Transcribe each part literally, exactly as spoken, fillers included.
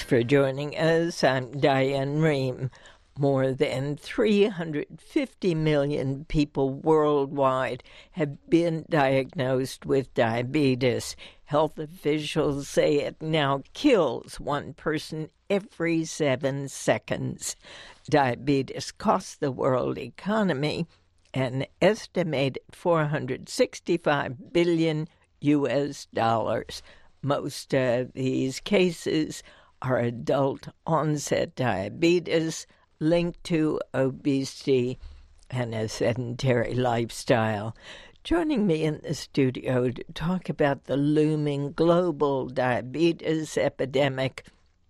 for joining us. I'm Diane Rehm. More than three hundred fifty million people worldwide have been diagnosed with diabetes. Health officials say it now kills one person every seven seconds. Diabetes costs the world economy an estimated four hundred sixty-five billion U S dollars. Most of these cases are adult-onset diabetes linked to obesity and a sedentary lifestyle. Joining me in the studio to talk about the looming global diabetes epidemic,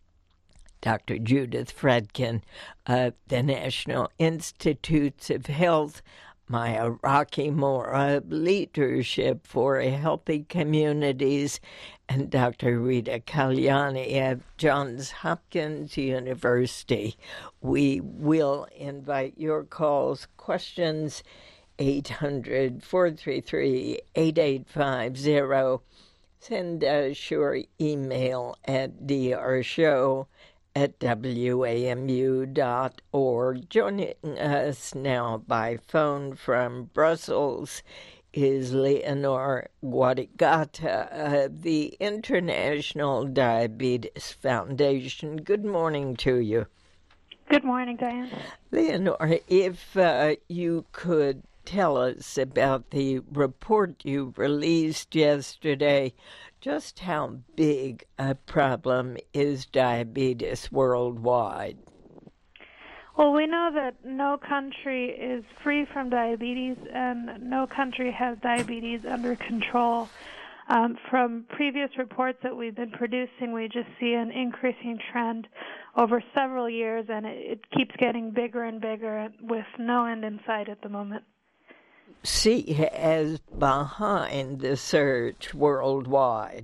Doctor Judith Fredkin of the National Institutes of Health, Maya Rockeymoore of Leadership for Healthy Communities, and Doctor Rita Kalyani of Johns Hopkins University. We will invite your calls, questions, eight hundred, four three three, eight eight five zero. Send us your email at drshow at w a m u dot org. Joining us now by phone from Brussels is Leonor Guadigata of the International Diabetes Foundation. Good morning to you. Good morning, Diane. Leonor, if uh, you could tell us about the report you released yesterday, just how big a problem is diabetes worldwide? Well, we know that no country is free from diabetes, and no country has diabetes under control. Um, from previous reports that we've been producing, we just see an increasing trend over several years, and it, it keeps getting bigger and bigger with no end in sight at the moment. C is behind the surge worldwide.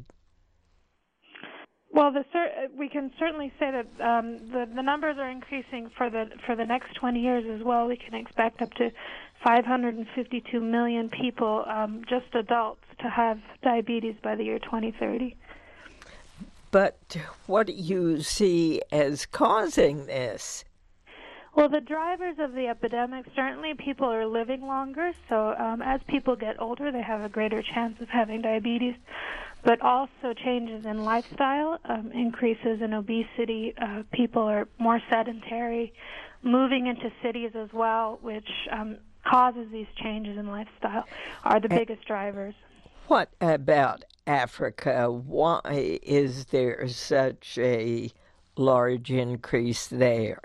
Well, the cer- we can certainly say that um, the, the numbers are increasing for the for the next twenty years as well. We can expect up to five hundred fifty-two million people, um, just adults, to have diabetes by the year twenty thirty. But what do you see as causing this? Well, the drivers of the epidemic, certainly people are living longer, so um, as people get older, they have a greater chance of having diabetes, but also changes in lifestyle, um, increases in obesity, uh, people are more sedentary, moving into cities as well, which um, causes these changes in lifestyle, are the biggest drivers. What about Africa? Why is there such a large increase there?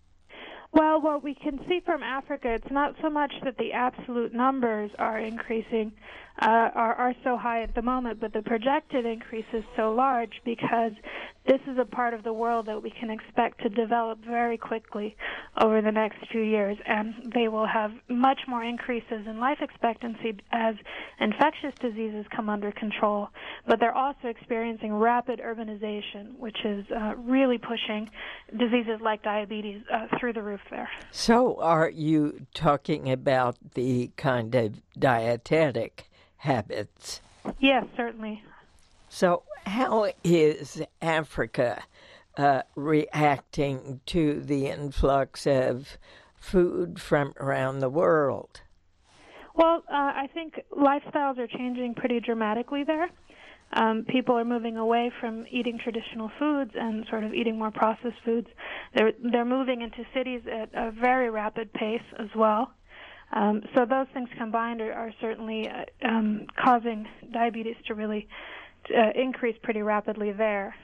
Well, what we can see from Africa, it's not so much that the absolute numbers are increasing, uh, are, are so high at the moment, but the projected increase is so large because this is a part of the world that we can expect to develop very quickly over the next few years, and they will have much more increases in life expectancy as infectious diseases come under control. But they're also experiencing rapid urbanization, which is uh, really pushing diseases like diabetes uh, through the roof there. So are you talking about the kind of dietetic habits? Yes, certainly. So how is Africa uh, reacting to the influx of food from around the world? Well, uh, I think lifestyles are changing pretty dramatically there. Um, people are moving away from eating traditional foods and sort of eating more processed foods. They're they're moving into cities at a very rapid pace as well. Um, so those things combined are, are certainly uh, um, causing diabetes to really uh, increase pretty rapidly there.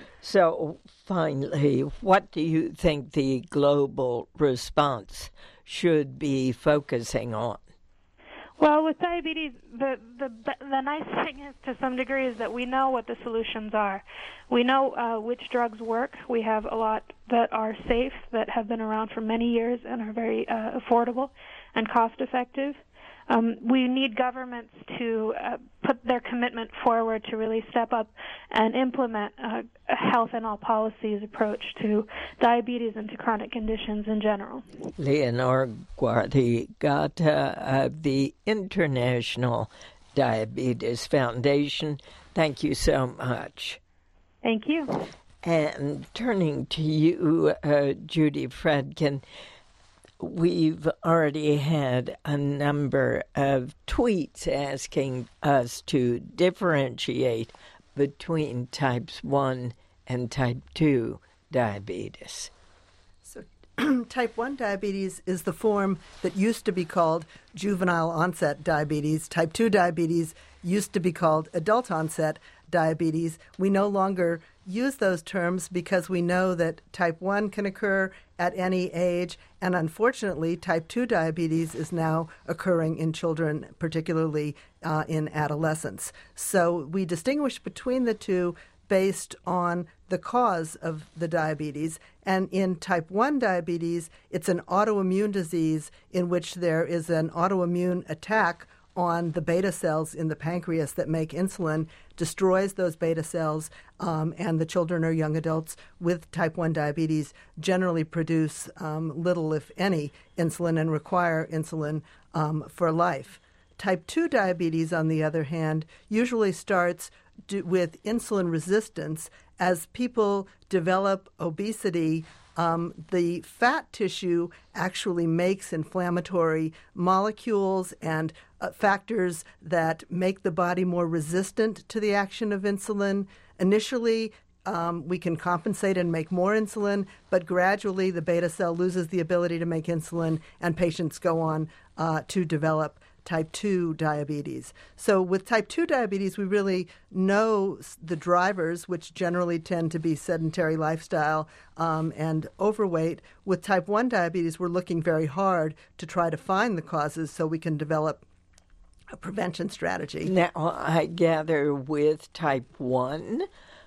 So finally, what do you think the global response should be focusing on? Well, with diabetes, the, the the nice thing is, to some degree, is that we know what the solutions are. We know uh, which drugs work. We have a lot that are safe, that have been around for many years and are very uh, affordable and cost-effective. Um, we need governments to uh, put their commitment forward to really step up and implement uh, a health and all policies approach to diabetes and to chronic conditions in general. Leonor Guadigata of the International Diabetes Foundation, thank you so much. Thank you. And turning to you, uh, Judy Fredkin, we've already had a number of tweets asking us to differentiate between types one and type two diabetes. So type one diabetes is the form that used to be called juvenile onset diabetes. Type two diabetes used to be called adult onset diabetes. We no longer use those terms because we know that type one can occur at any age, and unfortunately, type two diabetes is now occurring in children, particularly uh, in adolescents. So we distinguish between the two based on the cause of the diabetes. And in type one diabetes, it's an autoimmune disease in which there is an autoimmune attack on the beta cells in the pancreas that make insulin, destroys those beta cells, um, and the children or young adults with type one diabetes generally produce um, little, if any, insulin and require insulin um, for life. Type two diabetes, on the other hand, usually starts do, with insulin resistance. As people develop obesity, Um, the fat tissue actually makes inflammatory molecules and uh, factors that make the body more resistant to the action of insulin. Initially, um, we can compensate and make more insulin, but gradually the beta cell loses the ability to make insulin, and patients go on uh, to develop type two diabetes. So with type two diabetes, we really know the drivers, which generally tend to be sedentary lifestyle um, and overweight. With type one diabetes, we're looking very hard to try to find the causes so we can develop a prevention strategy. Now, I gather with type one,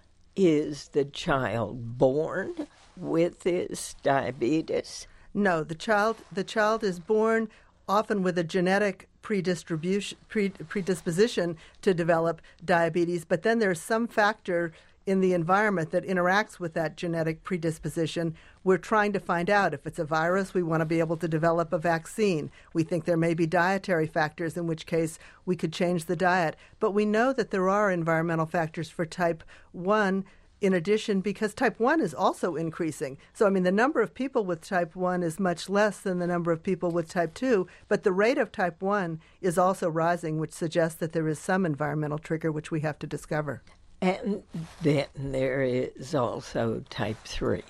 is the child born with this diabetes? No, the child the child is born often with a genetic predistribution, predisposition to develop diabetes, but then there's some factor in the environment that interacts with that genetic predisposition. We're trying to find out if it's a virus. We want to be able to develop a vaccine. We think there may be dietary factors, in which case we could change the diet. But we know that there are environmental factors for type one in addition, because type one is also increasing. So, I mean, the number of people with type one is much less than the number of people with type two, but the rate of type one is also rising, which suggests that there is some environmental trigger which we have to discover. And then there is also type three.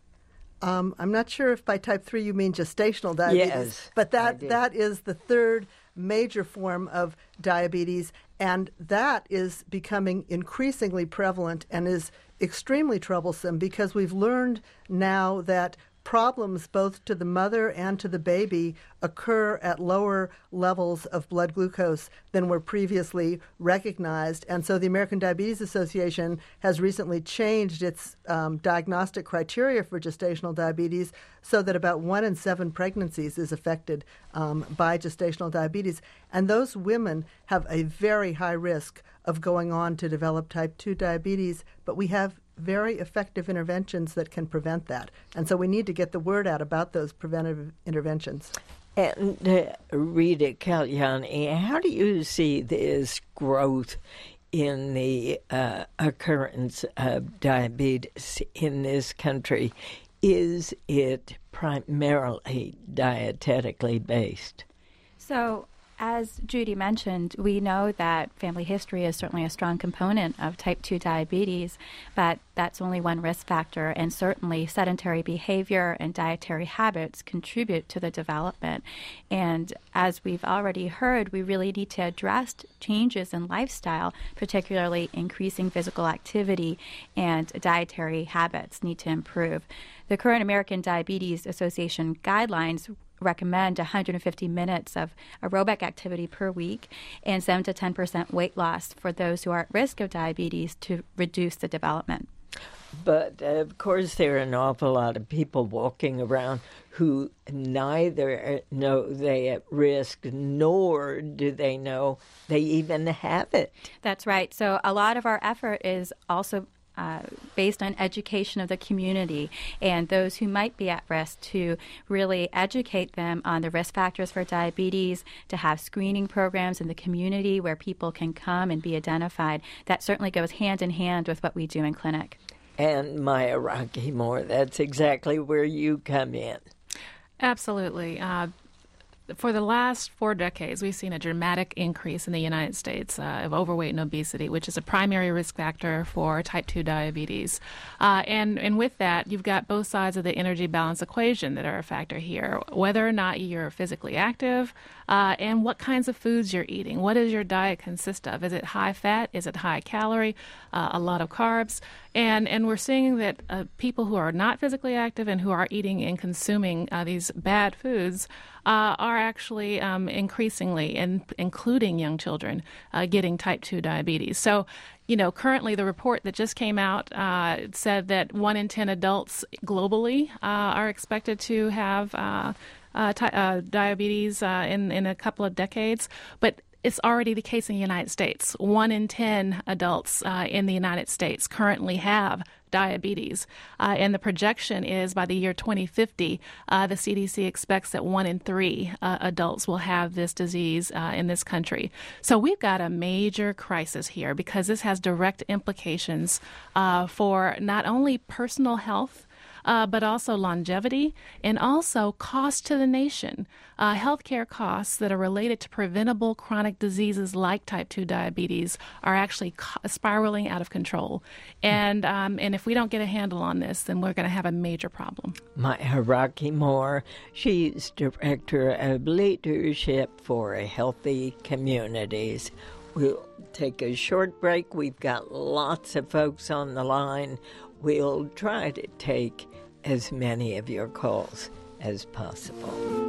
Um, I'm not sure if by type three you mean gestational diabetes, yes, but that that is the third major form of diabetes, and that is becoming increasingly prevalent and is extremely troublesome because we've learned now that problems both to the mother and to the baby occur at lower levels of blood glucose than were previously recognized. And so the American Diabetes Association has recently changed its um, diagnostic criteria for gestational diabetes so that about one in seven pregnancies is affected um, by gestational diabetes. And those women have a very high risk of going on to develop type two diabetes, but we have very effective interventions that can prevent that. And so we need to get the word out about those preventive interventions. And uh, Rita Kalyani, how do you see this growth in the uh, occurrence of diabetes in this country? Is it primarily dietetically based? So, as Judy mentioned, we know that family history is certainly a strong component of type two diabetes, but that's only one risk factor, and certainly sedentary behavior and dietary habits contribute to the development. And as we've already heard, we really need to address changes in lifestyle, particularly increasing physical activity, and dietary habits need to improve. The current American Diabetes Association guidelines recommend one hundred fifty minutes of aerobic activity per week and seven to ten percent weight loss for those who are at risk of diabetes to reduce the development. But, uh, of course, there are an awful lot of people walking around who neither know they're at risk nor do they know they even have it. That's right. So a lot of our effort is also Uh, based on education of the community and those who might be at risk, to really educate them on the risk factors for diabetes, to have screening programs in the community where people can come and be identified. That certainly goes hand in hand with what we do in clinic. And Maya Rocky Moore, that's exactly where you come in. Absolutely. Uh, For the last four decades, we've seen a dramatic increase in the United States uh, of overweight and obesity, which is a primary risk factor for type two diabetes. Uh, and, and with that, you've got both sides of the energy balance equation that are a factor here, whether or not you're physically active uh, and what kinds of foods you're eating. What does your diet consist of? Is it high fat? Is it high calorie? Uh, a lot of carbs? And, and we're seeing that uh, people who are not physically active and who are eating and consuming uh, these bad foods Uh, are actually um, increasingly, in, including young children, uh, getting type two diabetes. So, you know, currently the report that just came out uh, said that one in ten adults globally uh, are expected to have uh, uh, ty- uh, diabetes uh, in, in a couple of decades. But it's already the case in the United States. One in ten adults uh, in the United States currently have diabetes. Uh, and the projection is by the year twenty fifty, uh, the C D C expects that one in three uh, adults will have this disease uh, in this country. So we've got a major crisis here because this has direct implications uh, for not only personal health, Uh, but also longevity and also cost to the nation. Uh, healthcare costs that are related to preventable chronic diseases like type two diabetes are actually co- spiraling out of control. And um, and if we don't get a handle on this, then we're going to have a major problem. Maya Rocky Moore, she's Director of Leadership for Healthy Communities. We'll take a short break. We've got lots of folks on the line. We'll try to take as many of your calls as possible.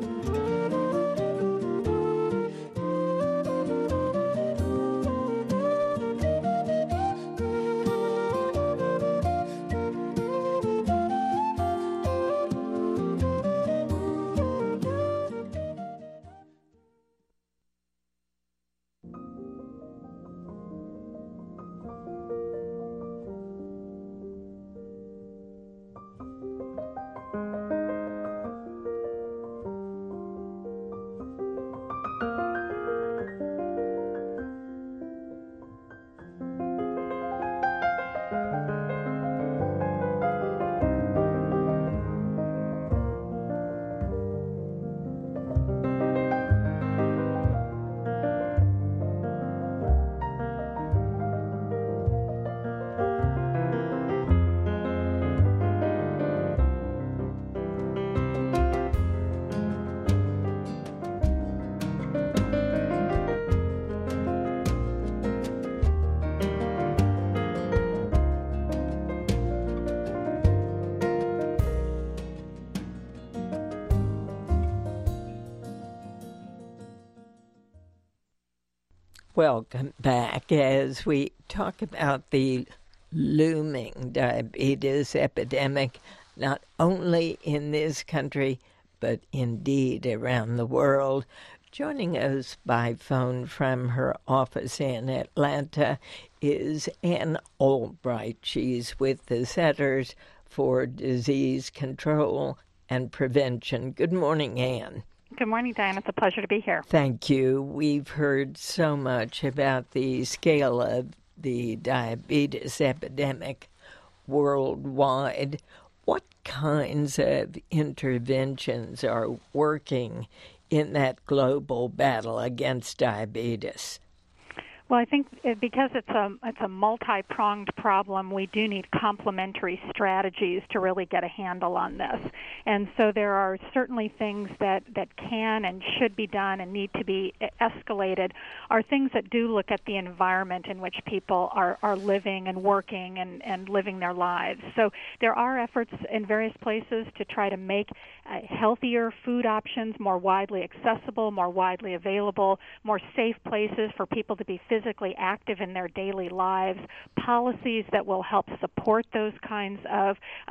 Welcome back as we talk about the looming diabetes epidemic, not only in this country, but indeed around the world. Joining us by phone from her office in Atlanta is Ann Albright. She's with the Centers for Disease Control and Prevention. Good morning, Ann. Good morning, Diane. It's a pleasure to be here. Thank you. We've heard so much about the scale of the diabetes epidemic worldwide. What kinds of interventions are working in that global battle against diabetes? Well, I think it, because it's a it's a multi-pronged problem, we do need complementary strategies to really get a handle on this. And so there are certainly things that, that can and should be done and need to be escalated, are things that do look at the environment in which people are, are living and working and, and living their lives. So there are efforts in various places to try to make uh, healthier food options more widely accessible, more widely available, more safe places for people to be physically physically active in their daily lives, policies that will help support those kinds of, of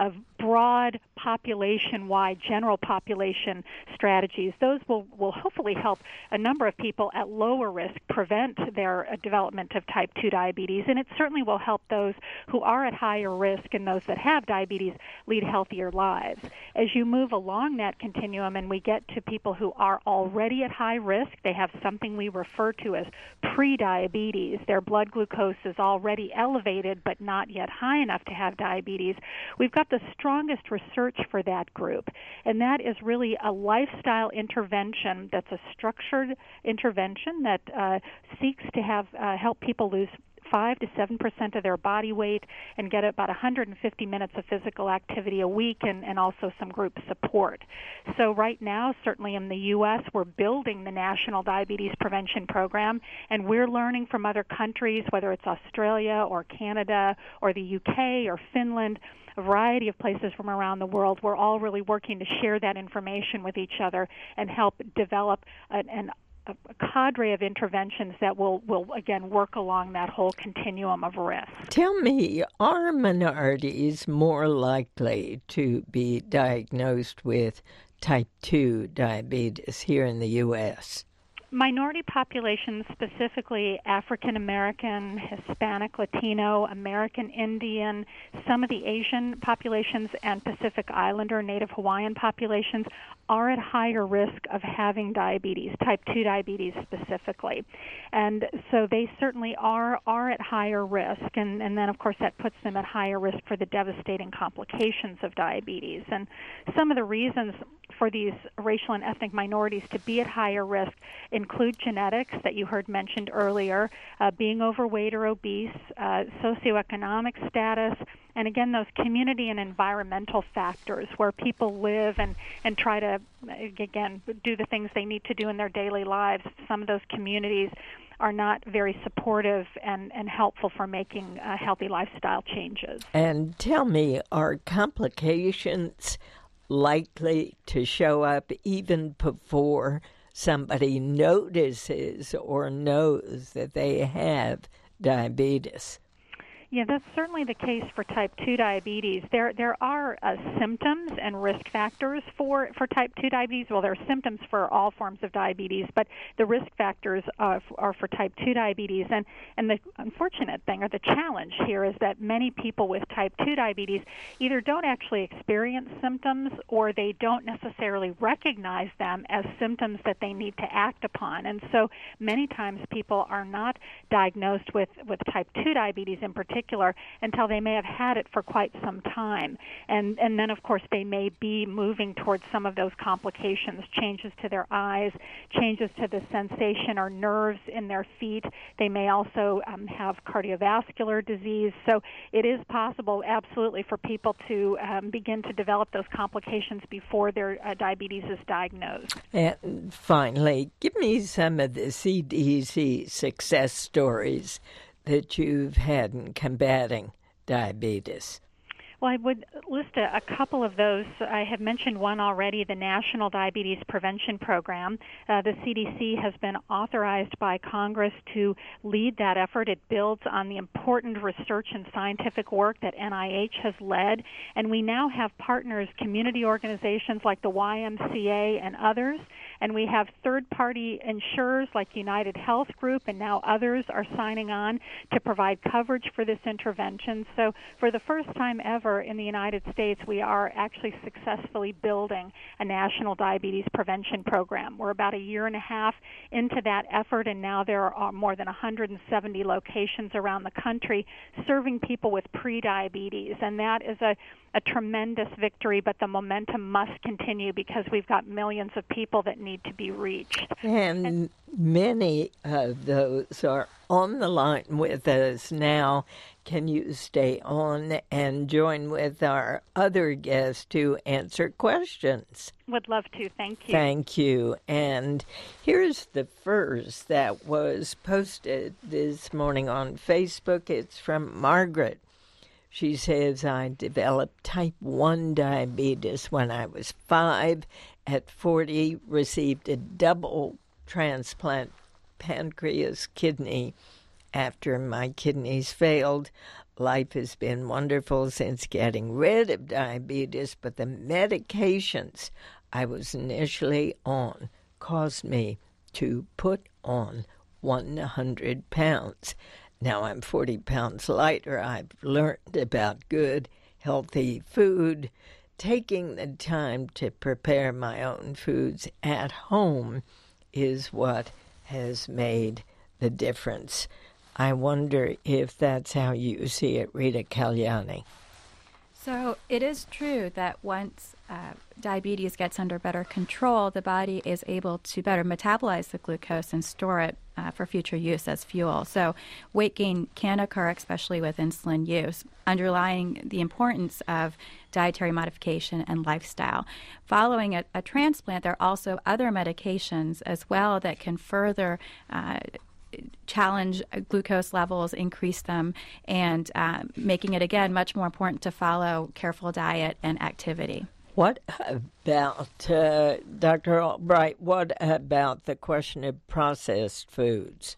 broad population-wide, general population strategies. Those will, will hopefully help a number of people at lower risk prevent their uh, development of type two diabetes, and it certainly will help those who are at higher risk and those that have diabetes lead healthier lives. As you move along that continuum and we get to people who are already at high risk, they have something we refer to as pre-diabetes. Their blood glucose is already elevated but not yet high enough to have diabetes. We've got the strongest research for that group, and that is really a lifestyle intervention that's a structured intervention that uh, seeks to have uh, help people lose five to seven percent of their body weight and get about one hundred fifty minutes of physical activity a week, and, and also some group support. So right now, certainly in the U S, we're building the National Diabetes Prevention Program, and we're learning from other countries, whether it's Australia or Canada or the U K or Finland, a variety of places from around the world. We're all really working to share that information with each other and help develop an, an a cadre of interventions that will, will, again, work along that whole continuum of risk. Tell me, are minorities more likely to be diagnosed with type two diabetes here in the U S? Minority populations, specifically African American, Hispanic, Latino, American Indian, some of the Asian populations, and Pacific Islander, Native Hawaiian populations are at higher risk of having diabetes, type two diabetes specifically. And so they certainly are are at higher risk, and, and then, of course, that puts them at higher risk for the devastating complications of diabetes. And some of the reasons for these racial and ethnic minorities to be at higher risk include genetics that you heard mentioned earlier, uh, being overweight or obese, uh, socioeconomic status, and again, those community and environmental factors where people live and, and try to, again, do the things they need to do in their daily lives. Some of those communities are not very supportive and, and helpful for making uh, healthy lifestyle changes. And tell me, are complications likely to show up even before somebody notices or knows that they have diabetes? Yeah, that's certainly the case for type two diabetes. There there are uh, symptoms and risk factors for, for type two diabetes. Well, there are symptoms for all forms of diabetes, but the risk factors uh, are for type two diabetes. And, and the unfortunate thing, or the challenge here, is that many people with type two diabetes either don't actually experience symptoms or they don't necessarily recognize them as symptoms that they need to act upon. And so many times people are not diagnosed with, with type two diabetes in particular until they may have had it for quite some time. And and then, of course, they may be moving towards some of those complications, changes to their eyes, changes to the sensation or nerves in their feet. They may also um, have cardiovascular disease. So it is possible, absolutely, for people to um, begin to develop those complications before their uh, diabetes is diagnosed. And finally, give me some of the C D C success stories that you've had in combating diabetes. Well, I would list a, a couple of those. I have mentioned one already, the National Diabetes Prevention Program. Uh, the C D C has been authorized by Congress to lead that effort. It builds on the important research and scientific work that N I H has led, and we now have partners, community organizations like the Y M C A and others, and we have third-party insurers like United Health Group, and now others are signing on to provide coverage for this intervention. So for the first time ever in the United States, we are actually successfully building a national diabetes prevention program. We're about a year and a half into that effort, and now there are more than one hundred seventy locations around the country serving people with pre-diabetes, and that is a a tremendous victory, but the momentum must continue because we've got millions of people that need to be reached. And, and many of those are on the line with us now. Can you stay on and join with our other guests to answer questions? Would love to. Thank you. Thank you. And here's the first that was posted this morning on Facebook. It's from Margaret. She says, I developed type one diabetes when I was five. At forty, received a double transplant, pancreas, kidney, after my kidneys failed. Life has been wonderful since getting rid of diabetes, but the medications I was initially on caused me to put on one hundred pounds. Now I'm forty pounds lighter. I've learned about good, healthy food. Taking the time to prepare my own foods at home is what has made the difference. I wonder if that's how you see it, Rita Kalyani. So it is true that once uh, diabetes gets under better control, the body is able to better metabolize the glucose and store it uh, for future use as fuel. So weight gain can occur, especially with insulin use, underlying the importance of dietary modification and lifestyle. Following a, a transplant, there are also other medications as well that can further uh, challenge glucose levels, increase them, and uh, making it, again, much more important to follow careful diet and activity. What about, uh, Doctor Albright, what about the question of processed foods?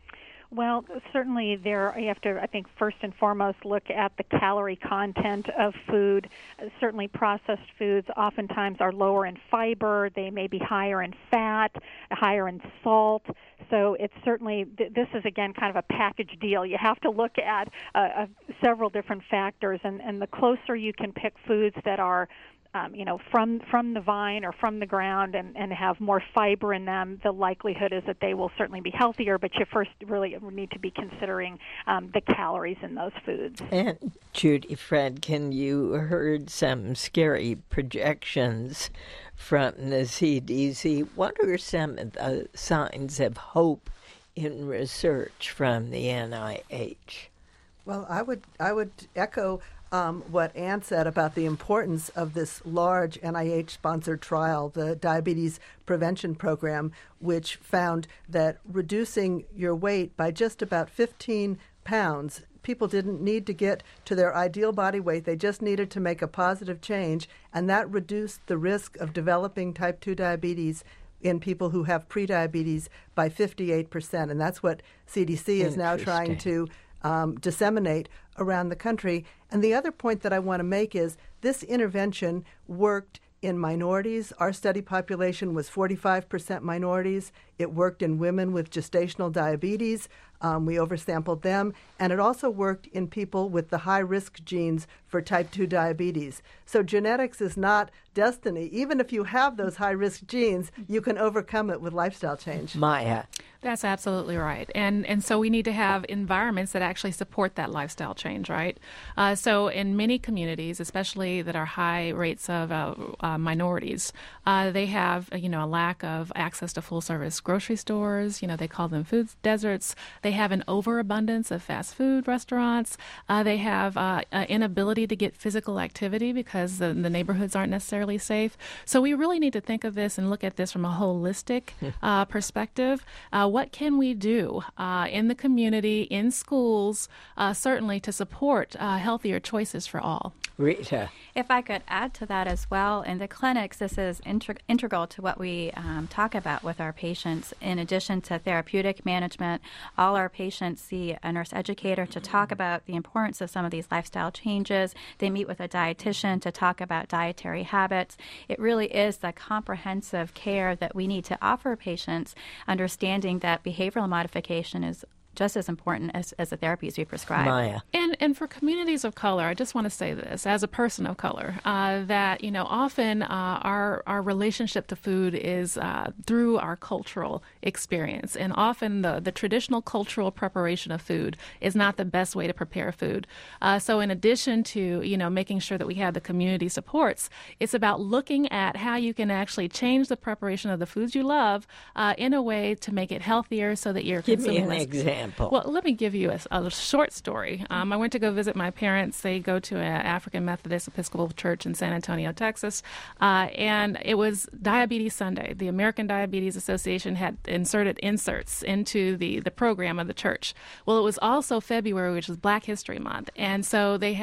Well, certainly there you have to, I think, first and foremost look at the calorie content of food. Uh, certainly processed foods oftentimes are lower in fiber. They may be higher in fat, higher in salt. So it's certainly, th- this is, again, kind of a package deal. You have to look at uh, uh, several different factors, and, and the closer you can pick foods that are Um, you know, from from the vine or from the ground and, and have more fiber in them, the likelihood is that they will certainly be healthier, but you first really need to be considering um, the calories in those foods. And Judy Fradkin, you heard some scary projections from the C D C. What are some of the signs of hope in research from the N I H? Well, I would I would echo Um, what Ann said about the importance of this large N I H-sponsored trial, the Diabetes Prevention Program, which found that reducing your weight by just about fifteen pounds, people didn't need to get to their ideal body weight. They just needed to make a positive change, and that reduced the risk of developing type two diabetes in people who have prediabetes by fifty-eight percent. And that's what C D C is now trying to Um, disseminate around the country. And the other point that I want to make is this intervention worked in minorities. Our study population was forty-five percent minorities. It worked in women with gestational diabetes. Um, we oversampled them. And it also worked in people with the high-risk genes for type two diabetes. So genetics is not destiny. Even if you have those high-risk genes, you can overcome it with lifestyle change. Maya. That's absolutely right. And and so we need to have environments that actually support that lifestyle change, right? Uh, so in many communities, especially that are high rates of uh, uh, minorities, uh, they have, you know, a lack of access to full-service grocery stores. You know, they call them food deserts. They have an overabundance of fast food restaurants. Uh, they have uh, an inability to get physical activity because the, the neighborhoods aren't necessarily safe. So we really need to think of this and look at this from a holistic uh, perspective. Uh, what can we do uh, in the community, in schools, uh, certainly to support uh, healthier choices for all? Rita. If I could add to that as well, in the clinics, this is integ- integral to what we um, talk about with our patients. In addition to therapeutic management, all our patients see a nurse educator to talk about the importance of some of these lifestyle changes. They meet with a dietitian to talk about dietary habits. It really is the comprehensive care that we need to offer patients, understanding that behavioral modification is just as important as, as the therapies we prescribe. Maya. And and for communities of color, I just want to say this, as a person of color, uh, that, you know, often uh, our our relationship to food is uh, through our cultural experience. And often the, the traditional cultural preparation of food is not the best way to prepare food. Uh, so in addition to, you know, making sure that we have the community supports, it's about looking at how you can actually change the preparation of the foods you love uh, in a way to make it healthier so that you're Give me consuming an less. example. Well, let me give you a, a short story. Um, I went to go visit my parents. They go to an African Methodist Episcopal Church in San Antonio, Texas, uh, and it was Diabetes Sunday. The American Diabetes Association had inserted inserts into the, the program of the church. Well, it was also February, which is Black History Month, and so they had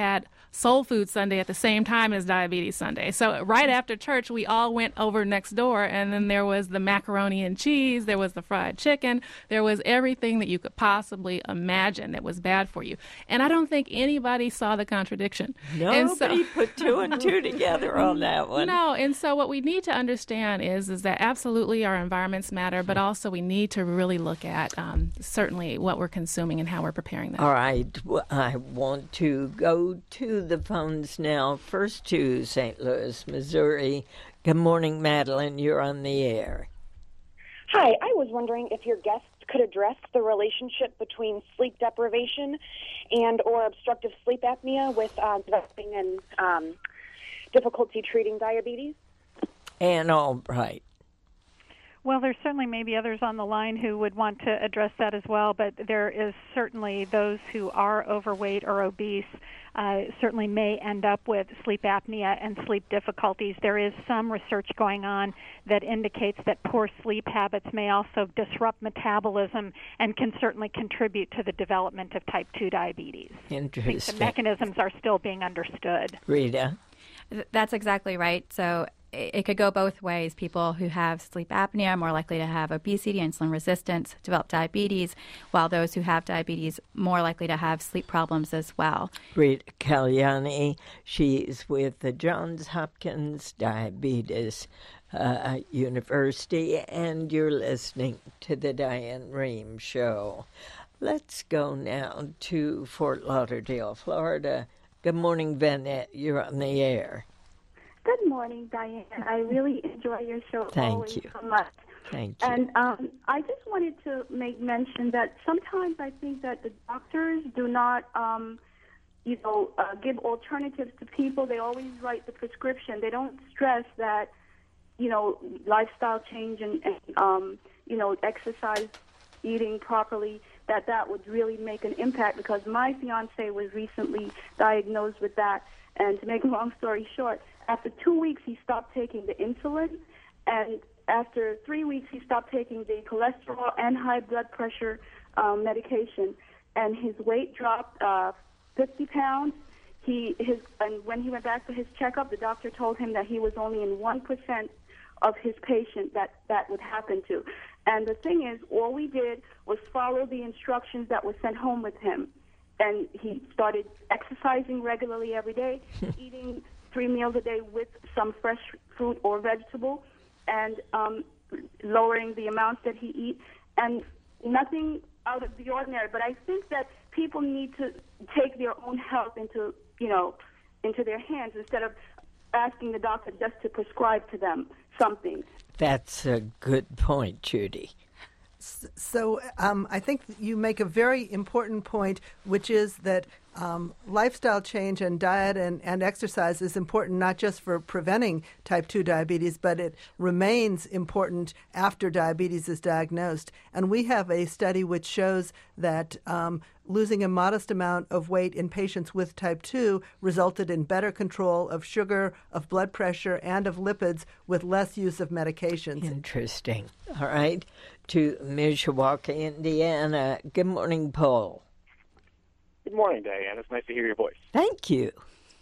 Soul Food Sunday at the same time as Diabetes Sunday. So right after church, we all went over next door, and then there was the macaroni and cheese, there was the fried chicken, there was everything that you could possibly imagine that was bad for you. And I don't think anybody saw the contradiction. Nobody so, put two and two together on that one. No, and so what we need to understand is, is that absolutely our environments matter, but also we need to really look at um, certainly what we're consuming and how we're preparing that. All right. Well, I want to go to the phones now. First to Saint Louis, Missouri. Good morning, Madeline. You're on the air. Hi. I was wondering if your guests could address the relationship between sleep deprivation and or obstructive sleep apnea with uh, developing and um, difficulty treating diabetes. Ann Albright. Well, there certainly may be others on the line who would want to address that as well, but there is certainly those who are overweight or obese uh, certainly may end up with sleep apnea and sleep difficulties. There is some research going on that indicates that poor sleep habits may also disrupt metabolism and can certainly contribute to the development of type two diabetes. Interesting. I think the mechanisms are still being understood. Rita? That's exactly right. So it could go both ways. People who have sleep apnea are more likely to have obesity, insulin resistance, develop diabetes, while those who have diabetes more likely to have sleep problems as well. Rita Kalyani, she's with the Johns Hopkins Diabetes uh, University, and you're listening to the Diane Rehm Show. Let's go now to Fort Lauderdale, Florida. Good morning, Vanette. You're on the air. Good morning, Diane. I really enjoy your show Thank always you. so much. Thank you. And um, I just wanted to make mention that sometimes I think that the doctors do not, um, you know, uh, give alternatives to people. They always write the prescription. They don't stress that, you know, lifestyle change and, and um, you know, exercise, eating properly, that that would really make an impact, because my fiance was recently diagnosed with that. And to make a long story short, after two weeks, he stopped taking the insulin, and after three weeks, he stopped taking the cholesterol and high blood pressure um, medication, and his weight dropped uh, fifty pounds. He his and when he went back for his checkup, the doctor told him that he was only in one percent of his patient that that would happen to. And the thing is, all we did was follow the instructions that were sent home with him, and he started exercising regularly every day, eating three meals a day with some fresh fruit or vegetable, and um, lowering the amounts that he eats, and nothing out of the ordinary. But I think that people need to take their own health into, you know, into their hands instead of asking the doctor just to prescribe to them something. That's a good point, Judy. So um, I think you make a very important point, which is that um, lifestyle change and diet and, and exercise is important not just for preventing type two diabetes, but it remains important after diabetes is diagnosed. And we have a study which shows that um, losing a modest amount of weight in patients with type two resulted in better control of sugar, of blood pressure, and of lipids with less use of medications. Interesting. All right. To Mishawaka, Indiana. Good morning, Paul. Good morning, Diane. It's nice to hear your voice. Thank you.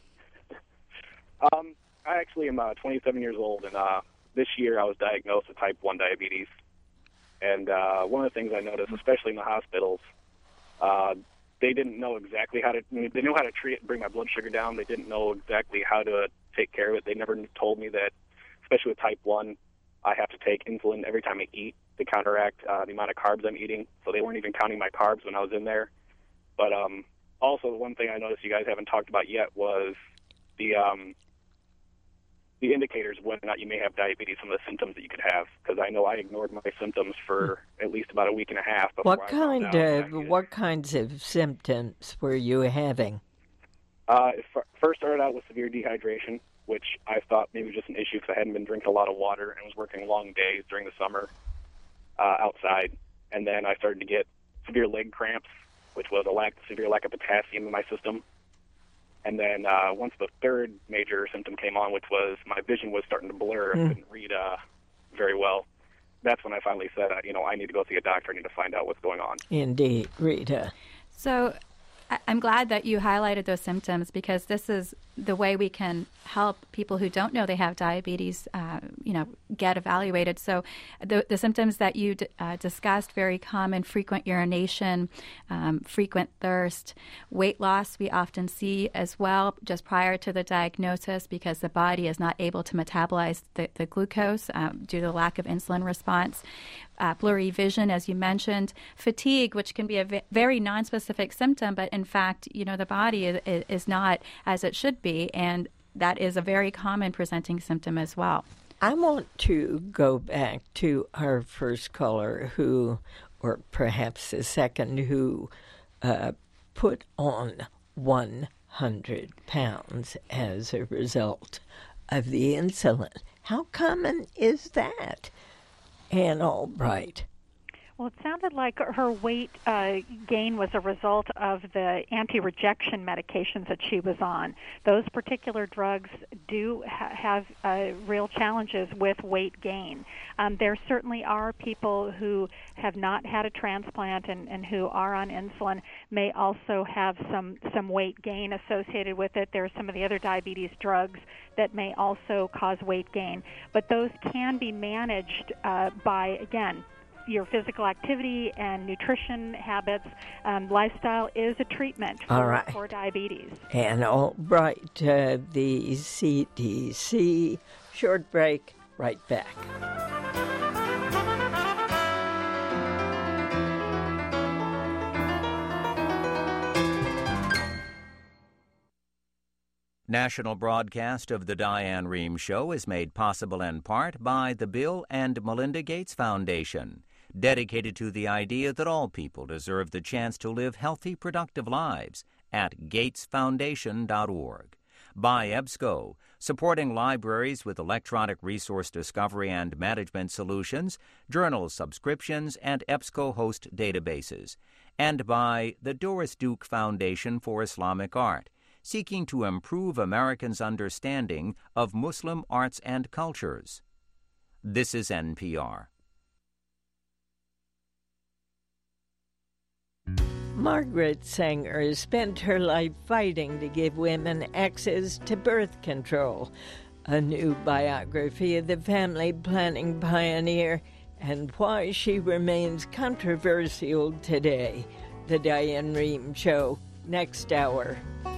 Um, I actually am uh, twenty-seven years old, and uh, this year I was diagnosed with type one diabetes. And uh, one of the things I noticed, especially in the hospitals, uh, they didn't know exactly how to, I mean, they knew how to treat it, bring my blood sugar down. They didn't know exactly how to take care of it. They never told me that, especially with type one, I have to take insulin every time I eat to counteract uh, the amount of carbs I'm eating. So they weren't even counting my carbs when I was in there. But um, also, one thing I noticed you guys haven't talked about yet was the um, the indicators whether or not you may have diabetes, some of the symptoms that you could have. Because I know I ignored my symptoms for at least about a week and a half. Before What I kind found out of that I what kinds of symptoms were you having? Uh, it f- first started out with severe dehydration, which I thought maybe was just an issue because I hadn't been drinking a lot of water and was working long days during the summer uh, outside. And then I started to get severe leg cramps, which was a lack, severe lack of potassium in my system. And then uh, once the third major symptom came on, which was my vision was starting to blur, Mm. I couldn't read uh, very well. That's when I finally said, uh, you know, I need to go see a doctor. I need to find out what's going on. Indeed, Rita. So I'm glad that you highlighted those symptoms, because this is the way we can help people who don't know they have diabetes, uh, you know, get evaluated. So the, the symptoms that you d- uh, discussed, very common: frequent urination, um, frequent thirst, weight loss we often see as well just prior to the diagnosis, because the body is not able to metabolize the, the glucose um, due to the lack of insulin response. Uh, blurry vision, as you mentioned, fatigue, which can be a v- very nonspecific symptom, but in fact, you know, the body is, is not as it should be, and that is a very common presenting symptom as well. I want to go back to our first caller who, or perhaps the second, who uh, put on one hundred pounds as a result of the insulin. How common is that? Ann Albright. Well, it sounded like her weight uh, gain was a result of the anti-rejection medications that she was on. Those particular drugs do ha- have uh, real challenges with weight gain. Um, there certainly are people who have not had a transplant and, and who are on insulin may also have some, some weight gain associated with it. There are some of the other diabetes drugs that may also cause weight gain. But those can be managed uh, by, again, your physical activity and nutrition habits. Um, lifestyle is a treatment for, right. for diabetes. Ann Albright, uh, the C D C. Short break, right back. National broadcast of the Diane Rehm Show is made possible in part by the Bill and Melinda Gates Foundation, dedicated to the idea that all people deserve the chance to live healthy, productive lives, at gates foundation dot org. By EBSCO, supporting libraries with electronic resource discovery and management solutions, journal subscriptions, and EBSCO host databases. And by the Doris Duke Foundation for Islamic Art, seeking to improve Americans' understanding of Muslim arts and cultures. This is N P R. Margaret Sanger spent her life fighting to give women access to birth control. A new biography of the family planning pioneer and why she remains controversial today. The Diane Rehm Show, next hour.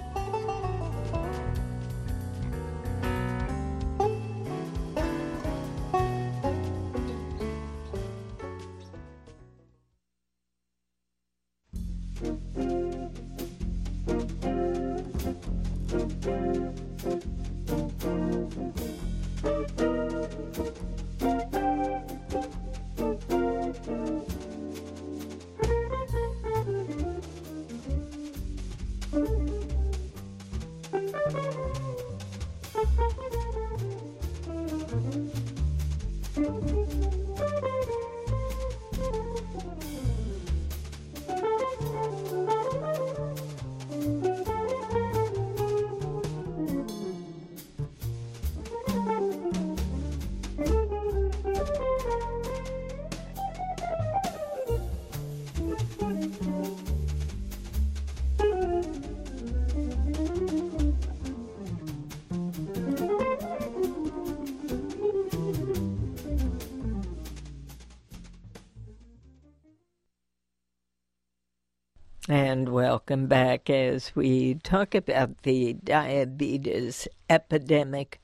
And welcome back as we talk about the diabetes epidemic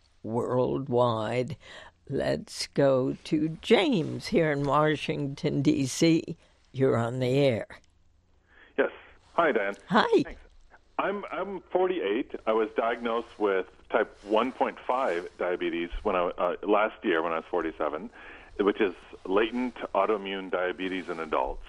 worldwide. Let's go to James here in Washington, D C You're on the air. Yes. Hi, Dan. Hi. Thanks. I'm I'm forty-eight. I was diagnosed with type one point five diabetes when I uh, last year when I was forty-seven, which is latent autoimmune diabetes in adults.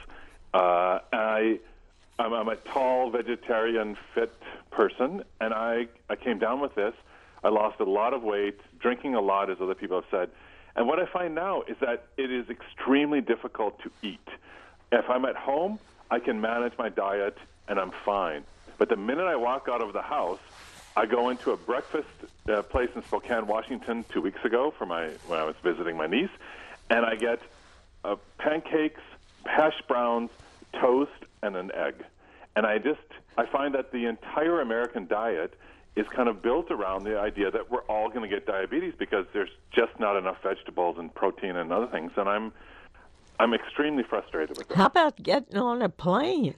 Uh, I I'm, I'm a tall, vegetarian, fit person, and I, I came down with this. I lost a lot of weight, drinking a lot, as other people have said. And what I find now is that it is extremely difficult to eat. If I'm at home, I can manage my diet, and I'm fine. But the minute I walk out of the house, I go into a breakfast uh, place in Spokane, Washington, two weeks ago for my when I was visiting my niece, and I get uh, pancakes, hash browns, toast, and an egg. And I just, I find that the entire American diet is kind of built around the idea that we're all going to get diabetes because there's just not enough vegetables and protein and other things. And I'm, I'm extremely frustrated with that. How about getting on a plane?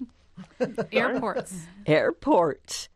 Airports. Airports.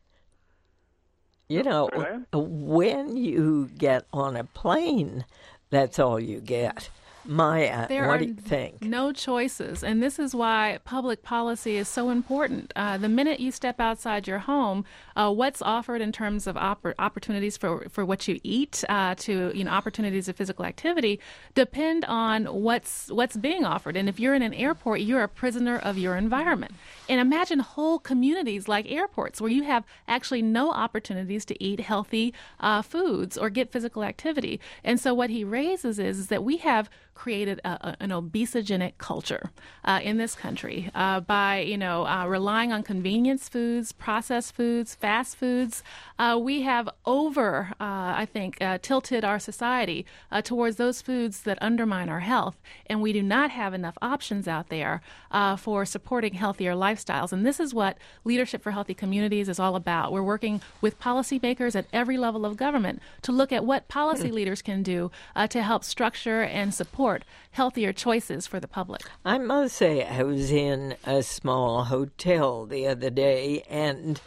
You know, Right. when you get on a plane, that's all you get. Maya, There what are do you think? no choices, and this is why public policy is so important. Uh, the minute you step outside your home, uh, what's offered in terms of oppor- opportunities for, for what you eat, uh, to you know opportunities of physical activity, depend on what's what's being offered. And if you're in an airport, you're a prisoner of your environment. And imagine whole communities like airports where you have actually no opportunities to eat healthy uh, foods or get physical activity. And so what he raises is, is that we have created a, a, an obesogenic culture uh, in this country uh, by, you know, uh, relying on convenience foods, processed foods, fast foods. Uh, we have over, uh, I think, uh, tilted our society uh, towards those foods that undermine our health, and we do not have enough options out there uh, for supporting healthier lifestyles. And this is what Leadership for Healthy Communities is all about. We're working with policymakers at every level of government to look at what policy leaders can do uh, to help structure and support healthier choices for the public. I must say, I was in a small hotel the other day, and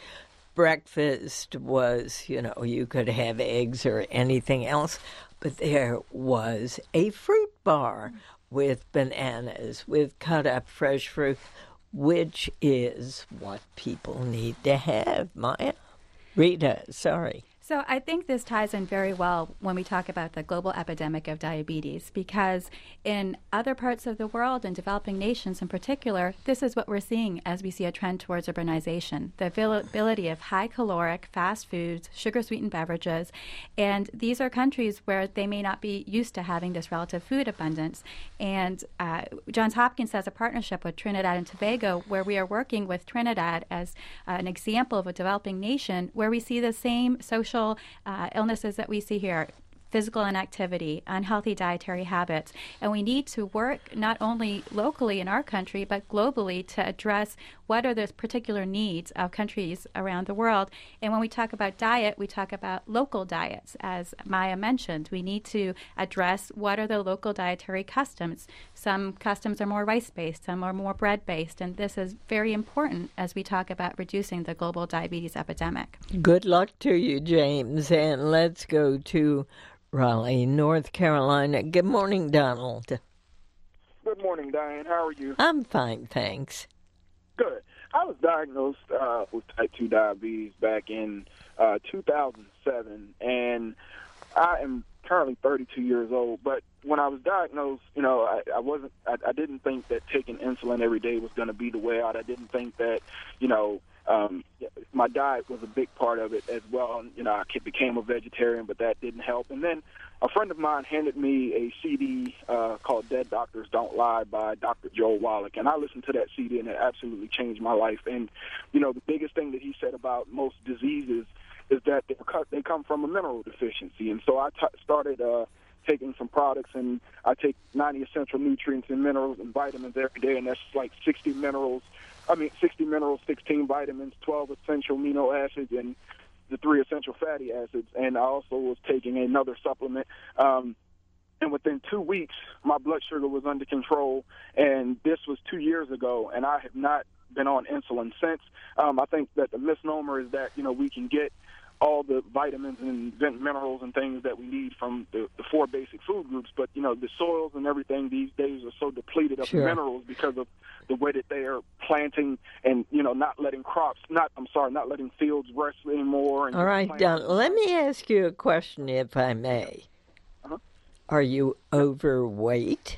breakfast was, you know, you could have eggs or anything else, but there was a fruit bar with bananas, with cut up fresh fruit, which is what people need to have. Maya? Rita, sorry. So I think this ties in very well when we talk about the global epidemic of diabetes, because in other parts of the world, in developing nations in particular, this is what we're seeing as we see a trend towards urbanization, the availability of high-caloric, fast foods, sugar-sweetened beverages, and these are countries where they may not be used to having this relative food abundance. And uh, Johns Hopkins has a partnership with Trinidad and Tobago where we are working with Trinidad as uh, an example of a developing nation where we see the same social Uh, illnesses that we see here, physical inactivity, unhealthy dietary habits. And we need to work not only locally in our country, but globally to address what are the particular needs of countries around the world. And when we talk about diet, we talk about local diets. As Maya mentioned, we need to address what are the local dietary customs. Some customs are more rice-based, some are more bread-based, and this is very important as we talk about reducing the global diabetes epidemic. Good luck to you, James, and let's go to Raleigh, North Carolina. Good morning, Donald. Good morning, Diane. How are you? I'm fine, thanks. Good. I was diagnosed uh, with type two diabetes back in uh, two thousand seven, and I am currently thirty-two years old. But when I was diagnosed, you know, I, I wasn't. I, I didn't think that taking insulin every day was going to be the way out. I didn't think that, you know, um, my diet was a big part of it as well. You know, I became a vegetarian, but that didn't help. And then a friend of mine handed me a C D uh, called Dead Doctors Don't Lie by Doctor Joel Wallach, and I listened to that C D, and it absolutely changed my life. And, you know, the biggest thing that he said about most diseases is that they come from a mineral deficiency. And so I t- started uh, taking some products, and I take ninety essential nutrients and minerals and vitamins every day, and that's like sixty minerals. I mean, sixty minerals, sixteen vitamins, twelve essential amino acids, and the three essential fatty acids. And I also was taking another supplement. Um, and within two weeks, my blood sugar was under control. And this was two years ago, and I have not been on insulin since. Um, I think that the misnomer is that, you know, we can get all the vitamins and minerals and things that we need from the, the four basic food groups. But, you know, the soils and everything these days are so depleted of Sure. minerals because of the way that they are planting and, you know, not letting crops, not, I'm sorry, not letting fields rest anymore. And All right, planting- Don, let me ask you a question, if I may. Uh-huh. Are you overweight?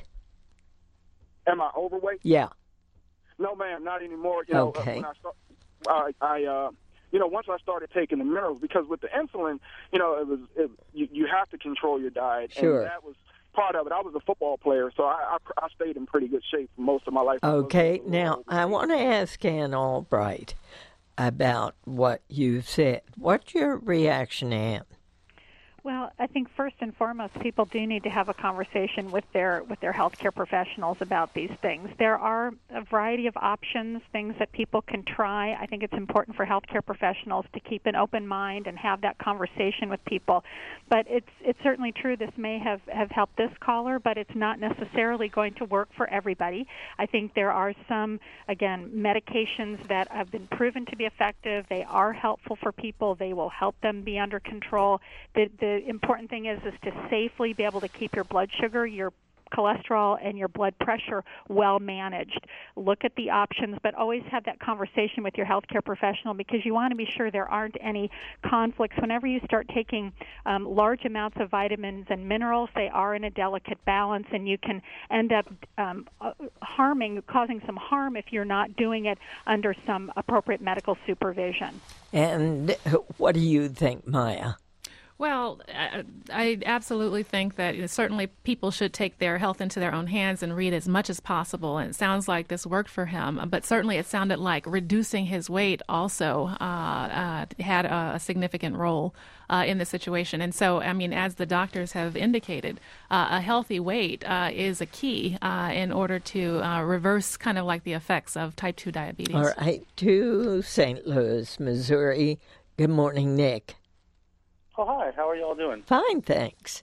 Am I overweight? Yeah. No, ma'am, not anymore. You know, Okay. uh, when I, start, I, I uh, you know, once I started taking the minerals, because with the insulin, you know, it was it, you, you have to control your diet, Sure. and that was part of it. I was a football player, so I, I, I stayed in pretty good shape for most of my life. Okay, now I want to ask Ann Albright about what you said. What's your reaction, Ann? Well, I think first and foremost, people do need to have a conversation with their with their healthcare professionals about these things. There are a variety of options, things that people can try. I think it's important for healthcare professionals to keep an open mind and have that conversation with people. But it's it's certainly true this may have, have helped this caller, but it's not necessarily going to work for everybody. I think there are some, again, medications that have been proven to be effective. They are helpful for people. They will help them be under control. The, the The important thing is is to safely be able to keep your blood sugar, your cholesterol, and your blood pressure well managed. Look at the options, but always have that conversation with your healthcare professional because you want to be sure there aren't any conflicts. Whenever you start taking um, large amounts of vitamins and minerals, they are in a delicate balance, and you can end up um, harming, causing some harm if you're not doing it under some appropriate medical supervision. And what do you think, Maya? Well, I, I absolutely think that you know, certainly people should take their health into their own hands and read as much as possible. And it sounds like this worked for him, but certainly it sounded like reducing his weight also uh, uh, had a, a significant role uh, in the situation. And so, I mean, as the doctors have indicated, uh, a healthy weight uh, is a key uh, in order to uh, reverse kind of like the effects of type two diabetes. All right, to Saint Louis, Missouri. Good morning, Nick. Oh, hi. How are you all doing? Fine, thanks.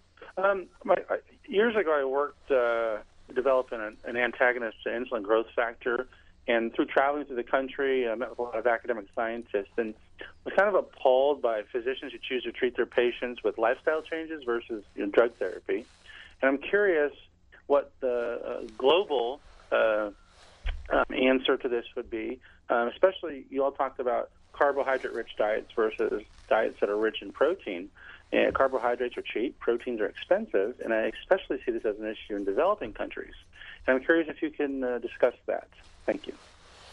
Um, my, I, years ago, I worked uh, developing an, an antagonist to insulin growth factor, and through traveling through the country, I met with a lot of academic scientists, and was kind of appalled by physicians who choose to treat their patients with lifestyle changes versus you know, drug therapy. And I'm curious what the uh, global uh, um, answer to this would be, um, especially you all talked about carbohydrate-rich diets versus diets that are rich in protein. And carbohydrates are cheap, proteins are expensive, and I especially see this as an issue in developing countries. And I'm curious if you can uh, discuss that. Thank you.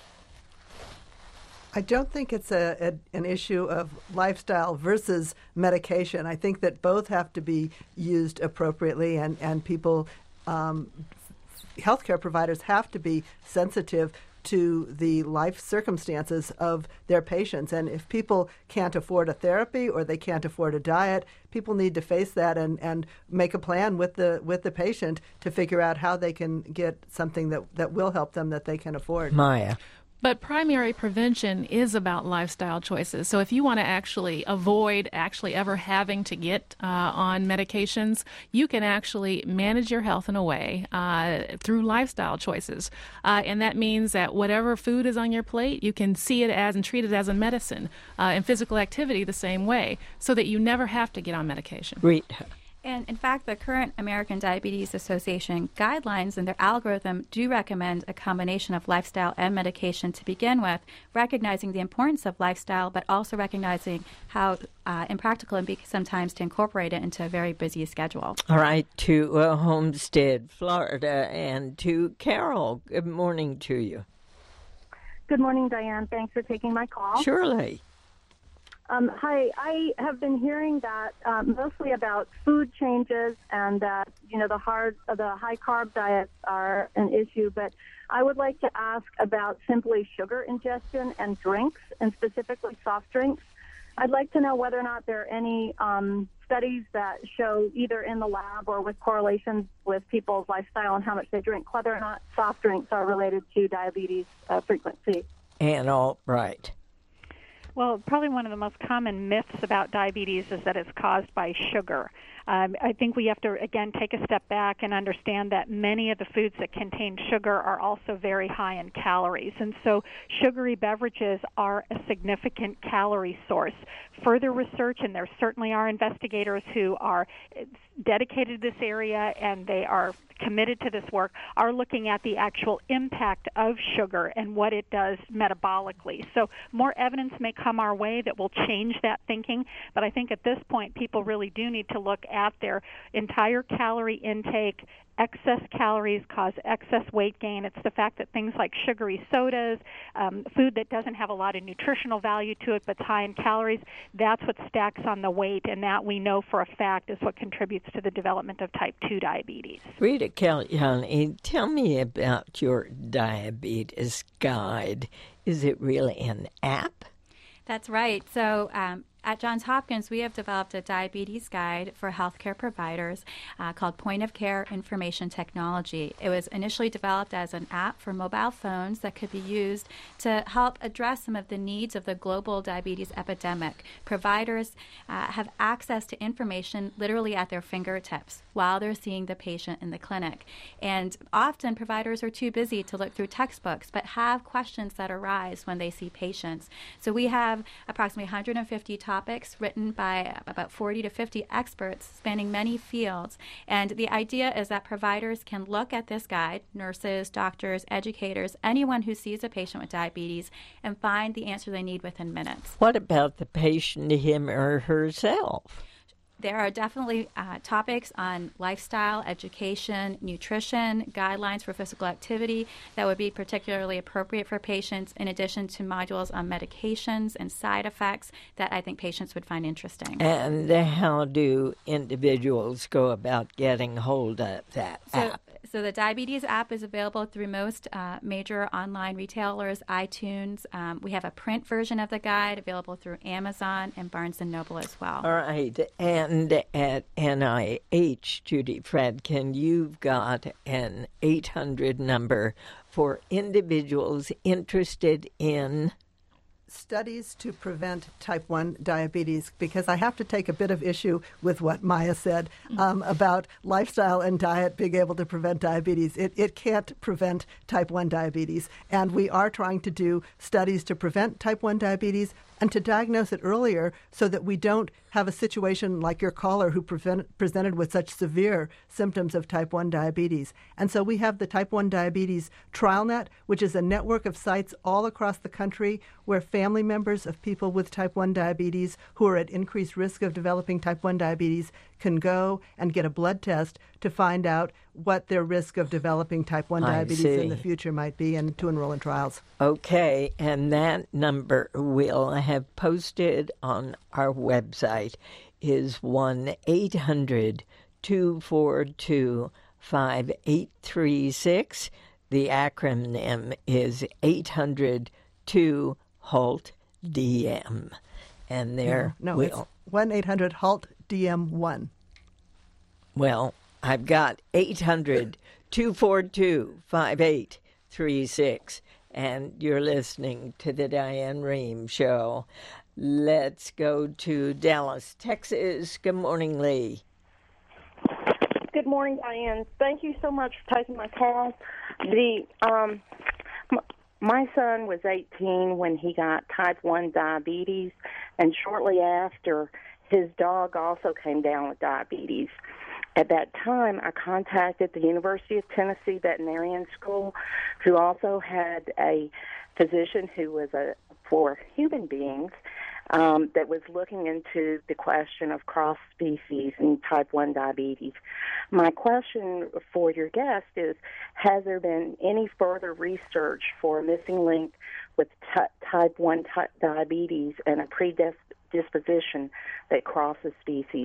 I don't think it's a, a an issue of lifestyle versus medication. I think that both have to be used appropriately, and, and people, um, healthcare providers have to be sensitive to the life circumstances of their patients. And if people can't afford a therapy or they can't afford a diet, people need to face that and, and make a plan with the with the patient to figure out how they can get something that, that will help them that they can afford. Maya. But primary prevention is about lifestyle choices. So if you want to actually avoid actually ever having to get uh, on medications, you can actually manage your health in a way uh, through lifestyle choices. Uh, and that means that whatever food is on your plate, you can see it as and treat it as a medicine, uh, and physical activity the same way, so that you never have to get on medication. Rita. And in fact, the current American Diabetes Association guidelines and their algorithm do recommend a combination of lifestyle and medication to begin with, recognizing the importance of lifestyle, but also recognizing how uh, impractical it can be sometimes to incorporate it into a very busy schedule. All right, to uh, Homestead, Florida, and to Carol. Good morning to you. Good morning, Diane. Thanks for taking my call. Surely. Um, hi, I have been hearing that um, mostly about food changes and that, you know, the hard, uh, the high carb diets are an issue, but I would like to ask about simply sugar ingestion and drinks, and specifically soft drinks. I'd like to know whether or not there are any um, studies that show either in the lab or with correlations with people's lifestyle and how much they drink, whether or not soft drinks are related to diabetes uh, frequency. And all right. Well, probably one of the most common myths about diabetes is that it's caused by sugar. Um, I think we have to, again, take a step back and understand that many of the foods that contain sugar are also very high in calories. And so sugary beverages are a significant calorie source. Further research, and there certainly are investigators who are dedicated to this area and they are committed to this work, are looking at the actual impact of sugar and what it does metabolically. So more evidence may come our way that will change that thinking, but I think at this point people really do need to look at their entire calorie intake. Excess calories cause excess weight gain. It's the fact that things like sugary sodas, um, food that doesn't have a lot of nutritional value to it but's high in calories, that's what stacks on the weight, and that we know for a fact is what contributes to the development of type two diabetes. Rita Kalyani, tell me about your diabetes guide. Is it really an app? That's right. So um, At Johns Hopkins, we have developed a diabetes guide for healthcare providers uh, called Point of Care Information Technology. It was initially developed as an app for mobile phones that could be used to help address some of the needs of the global diabetes epidemic. Providers uh, have access to information literally at their fingertips while they're seeing the patient in the clinic. And often providers are too busy to look through textbooks, but have questions that arise when they see patients. So we have approximately one hundred fifty topics written by about forty to fifty experts spanning many fields. And the idea is that providers can look at this guide, nurses, doctors, educators, anyone who sees a patient with diabetes, and find the answer they need within minutes. What about the patient, him or herself? There are definitely uh, topics on lifestyle, education, nutrition, guidelines for physical activity that would be particularly appropriate for patients, in addition to modules on medications and side effects that I think patients would find interesting. And how do individuals go about getting hold of that so, app? So the diabetes app is available through most uh, major online retailers, iTunes. Um, we have a print version of the guide available through Amazon and Barnes and Noble as well. All right. And at N I H, Judy Fradkin, you've got an eight hundred number for individuals interested in studies to prevent type one diabetes, because I have to take a bit of issue with what Maya said um, about lifestyle and diet being able to prevent diabetes. It, it can't prevent type one diabetes, and we are trying to do studies to prevent type one diabetes and to diagnose it earlier so that we don't have a situation like your caller who prevent, presented with such severe symptoms of type one diabetes. And so we have the Type one Diabetes TrialNet, which is a network of sites all across the country where family members of people with type one diabetes who are at increased risk of developing type one diabetes can go and get a blood test to find out what their risk of developing type one I diabetes see. in the future might be and to enroll in trials. Okay, and that number we'll have posted on our website is one eight hundred two four two five eight three six. The acronym is eight hundred two HALT D M. And there No, no we'll... it's one eight hundred HALT D M one. Well, I've got eight hundred two four two five eight three six, and you're listening to the Diane Rehm Show. Let's go to Dallas, Texas. Good morning, Lee. Good morning, Diane. Thank you so much for taking my call. The um, m- my son was eighteen when he got type one diabetes, and shortly after, his dog also came down with diabetes. At that time, I contacted the University of Tennessee Veterinarian School, who also had a physician who was a for human beings um, that was looking into the question of cross species and type one diabetes. My question for your guest is, has there been any further research for a missing link with t- type one ty- diabetes and a predisposition that crosses species?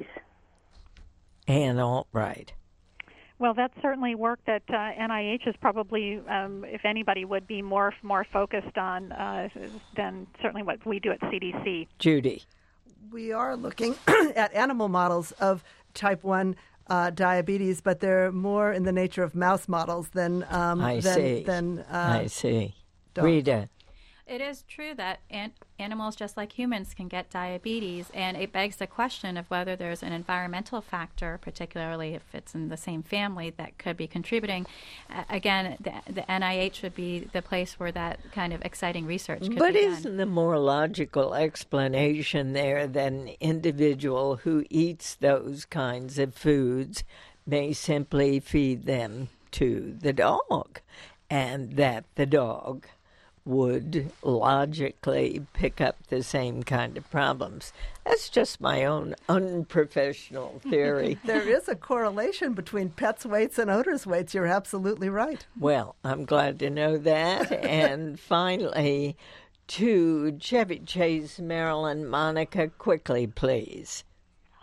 Ann Albright. Well, that's certainly work that uh, N I H is probably, um, if anybody, would be more more focused on uh, than certainly what we do at C D C. Judy. We are looking at animal models of type one uh, diabetes, but they're more in the nature of mouse models than um, I than, see. than uh, I see. dogs. Rita. It is true that an- animals, just like humans, can get diabetes, and it begs the question of whether there's an environmental factor, particularly if it's in the same family, that could be contributing. Uh, again, the, the N I H would be the place where that kind of exciting research could But be done. isn't the more logical explanation there that an individual who eats those kinds of foods may simply feed them to the dog, and that the dog would logically pick up the same kind of problems? That's just my own unprofessional theory. There is a correlation between pets' weights and owners' weights. You're absolutely right. Well, I'm glad to know that. And finally, to Chevy Chase, Maryland, Monica, quickly, please.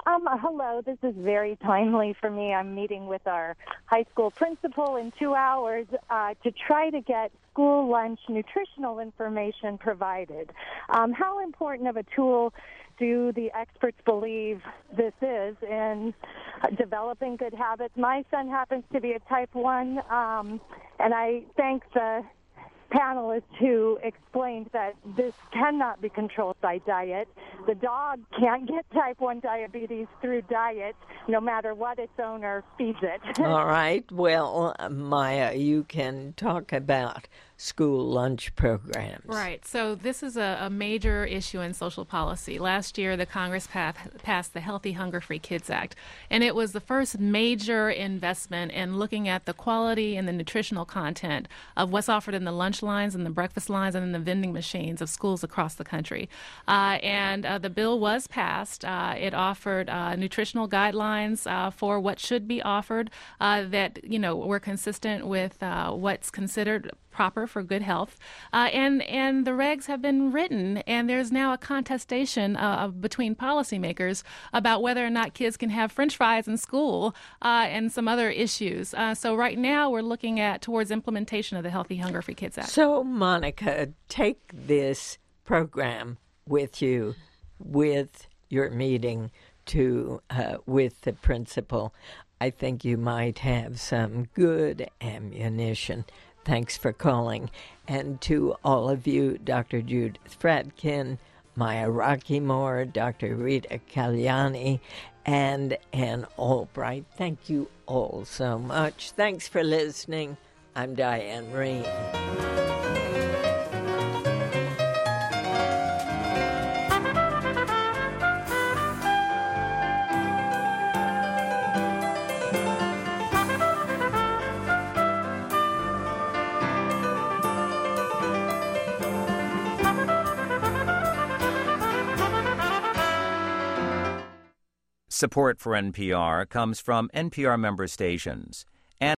Um, hello, this is very timely for me. I'm meeting with our high school principal in two hours uh, to try to get school lunch nutritional information provided. Um, how important of a tool do the experts believe this is in developing good habits? My son happens to be a type one, um, and I thank the panelists who explained that this cannot be controlled by diet. The dog can't get type one diabetes through diet, no matter what its owner feeds it. All right. Well, Maya, you can talk about school lunch programs. Right. So this is a, a major issue in social policy. Last year, the Congress passed, passed the Healthy Hunger-Free Kids Act, and it was the first major investment in looking at the quality and the nutritional content of what's offered in the lunch lines and the breakfast lines and in the vending machines of schools across the country. Uh, and uh, the bill was passed. Uh, it offered uh, nutritional guidelines uh, for what should be offered uh, that, you know, were consistent with uh, what's considered proper for good health, uh, and and the regs have been written, and there's now a contestation uh, between policymakers about whether or not kids can have French fries in school uh, and some other issues. Uh, so right now we're looking at towards implementation of the Healthy Hunger-Free Kids Act. So Monica, take this program with you with your meeting to uh, with the principal. I think you might have some good ammunition. Thanks for calling. And to all of you, Doctor Judith Fradkin, Maya Rockeymoore, Doctor Rita Kalyani, and Ann Albright, thank you all so much. Thanks for listening. I'm Diane Rehm. Support for N P R comes from N P R member stations